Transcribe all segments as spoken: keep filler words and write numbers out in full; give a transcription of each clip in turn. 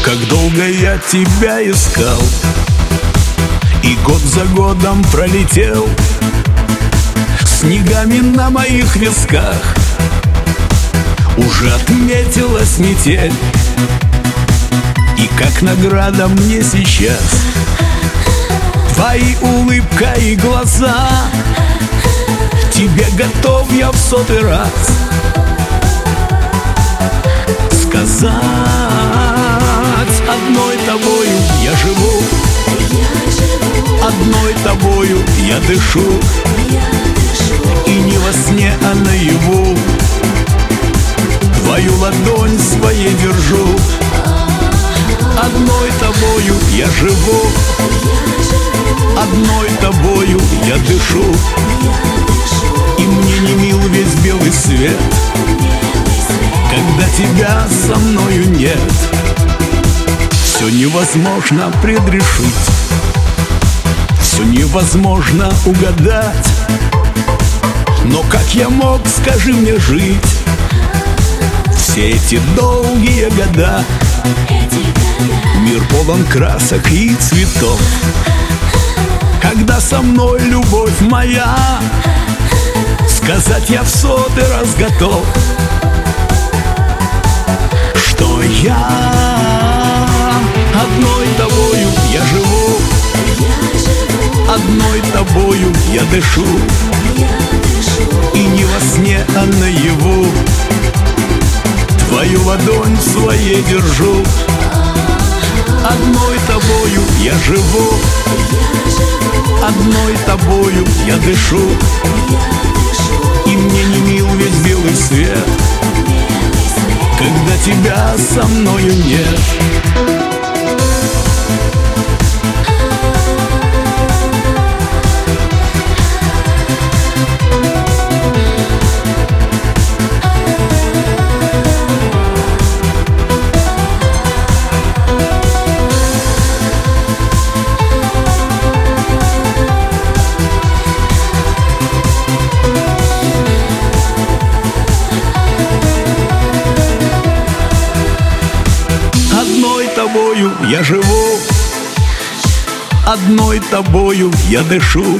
Как долго я тебя искал, и год за годом пролетел, снегами на моих висках уже отметилась метель. И как награда мне сейчас твои улыбка и глаза. Тебе готов я в сотый раз сказать: одной тобою я живу, одной тобою я дышу, и не во сне, а наяву твою ладонь своей держу. Одной тобою я живу, одной тобою я дышу, и мне не мил весь белый свет, когда тебя со мною нет. Все невозможно предрешить, все невозможно угадать, но как я мог, скажи мне, жить все эти долгие года? Мир полон красок и цветов, когда со мной любовь моя, сказать я в сотый раз готов, что я одной тобою я живу, одной тобою я дышу, и не во сне, а наяву твою ладонь своей держу. Одной тобою я живу, одной тобою я дышу, и мне не мил весь белый свет, когда тебя со мною нет. Одной тобою я живу, одной тобою я дышу,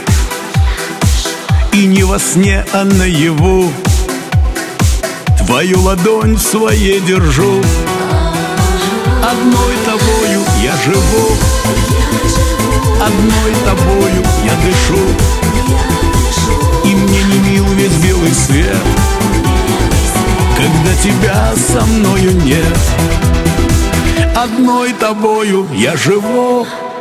и не во сне, а наяву твою ладонь своей держу. Одной тобою я живу, одной тобою я дышу, и мне не мил весь белый свет, когда тебя со мною нет. Одной тобою я живу,